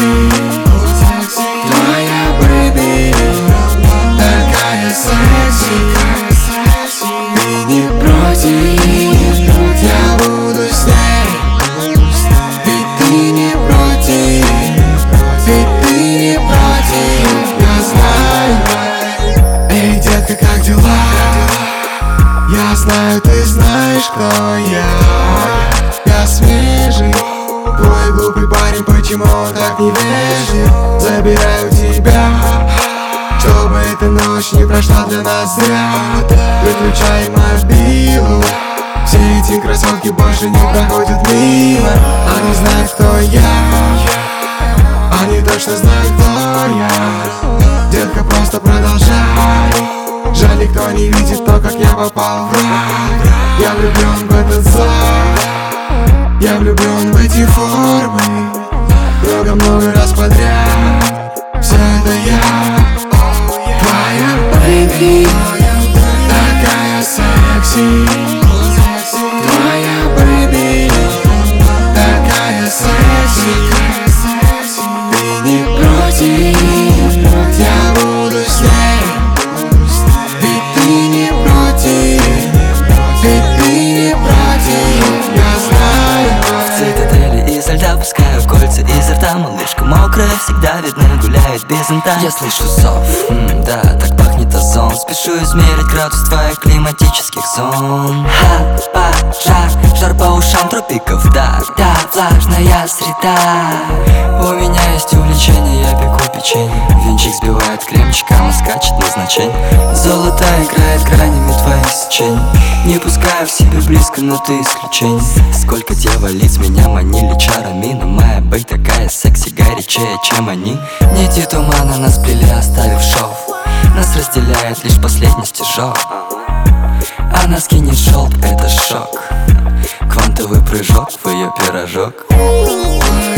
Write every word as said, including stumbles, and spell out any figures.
секси, твоя бэйби такая секси. Ты не против, я буду с ней. Ведь ты не против, ведь ты не против. Я знаю. Эй, детка, как дела? Я знаю, ты знаешь, кто я. Я свежий, твой глупый парень, почему он так невежлив? Забираю тебя, чтобы эта ночь не прошла для нас зря. Выключай мобилу, все эти красотки больше не проходят мимо. Они знают, кто я, они точно знают, кто я. Детка, просто продолжай. Жаль, никто не видит то, как я попал в рай. Я влюблен в этот зал, я влюблен в эти формы. Много-много раз подряд, все это я. Твоя бэйби такая секси, твоя бэйби такая секси. Ты не против, я буду с ней. Ведь ты не против, ведь ты не против. Я знаю. В цитадели изо льда пускаю кольца изо рта. Малышка мокрая, всегда видно, гуляет без зонта. Я слышу зов, М, да, так пахнет озон. Спешу измерить градус твоих климатических зон. Ха, па, жар, жар по ушам тропиков, да, да, влажная среда. У меня есть увлечение, я пеку печенье. Венчик сбивает кремчиком и скачет назначение. Золото играет гранями твоих сечений. Не пускаю в себе близко, но ты исключение. Сколько дьяволиц меня манили чарами, но моя бэй такая секси, горячее, чем они. Нити тумана нас плели, оставив шов. Нас разделяет лишь последний стежок. Она скинет шелк, это шок. Квантовый прыжок в ее пирожок.